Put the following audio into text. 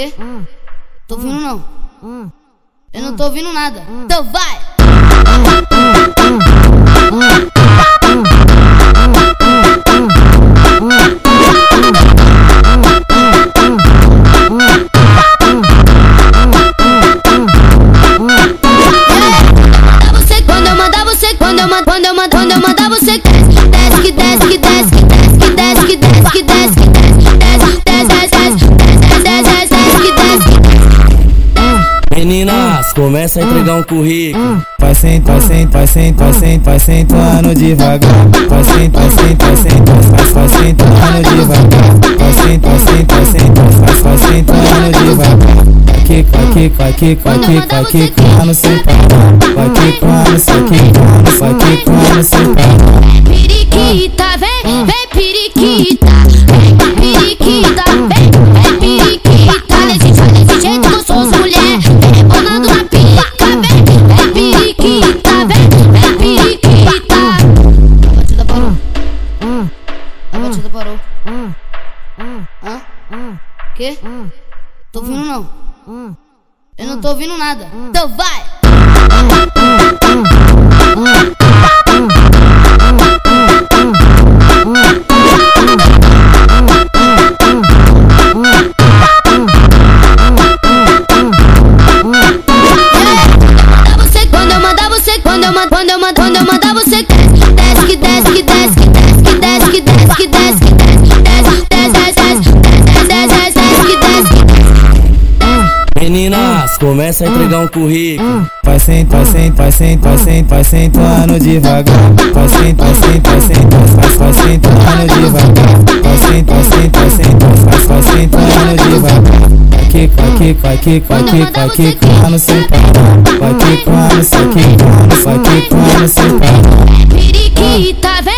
Quê? Tô ouvindo não. Eu não tô ouvindo nada. Então vai! Quando eu mandar você desce, desce, que desce, que desce, que desce, que desce, que desce, que desce, que desce. Meninas, começa a entregar um currículo. Vai sentando devagar. Vai sentando devagar. Vai sentando devagar. Vai quicando sem parar. Vai quicando sem parar. Periquita, vem, vem periquita, vem periquita, vem periquita. Desse jeito gostoso, mulher, rebolando na pica, vem periquita, vem periquita. A batida parou. A batida parou. Hã? Quê? Tô ouvindo não. Eu não tô ouvindo nada. Então vai! Quando eu mandar você desce, que desce, que desce, que desce, que desce, que desce, que desce, que desce. Meninas, começa a entregar um currículo. Vai sentando devagar. Vai sentando devagar. Vai sentando devagar. Vai quicando sem parar. Vai quicando sem parar. Periquita,